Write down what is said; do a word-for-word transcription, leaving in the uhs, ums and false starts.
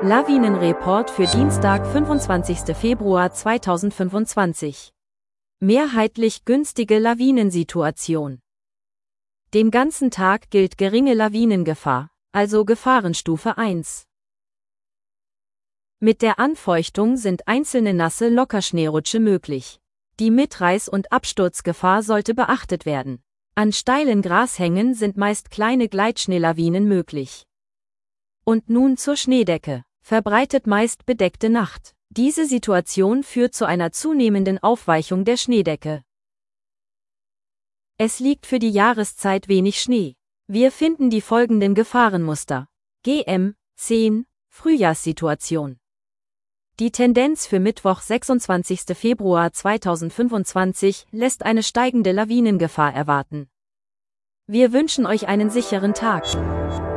Lawinenreport für Dienstag, fünfundzwanzigsten Februar zweitausendfünfundzwanzig. Mehrheitlich günstige Lawinensituation. Dem ganzen Tag gilt geringe Lawinengefahr, also Gefahrenstufe eins. Mit der Anfeuchtung sind einzelne nasse Lockerschneerutsche möglich. Die Mitreiß- und Absturzgefahr sollte beachtet werden. An steilen Grashängen sind meist kleine Gleitschneelawinen möglich. Und nun zur Schneedecke. Verbreitet meist bedeckte Nacht. Diese Situation führt zu einer zunehmenden Aufweichung der Schneedecke. Es liegt für die Jahreszeit wenig Schnee. Wir finden die folgenden Gefahrenmuster. G M zehn Frühjahrssituation. Die Tendenz für Mittwoch, sechsundzwanzigsten Februar zweitausendfünfundzwanzig, lässt eine steigende Lawinengefahr erwarten. Wir wünschen euch einen sicheren Tag.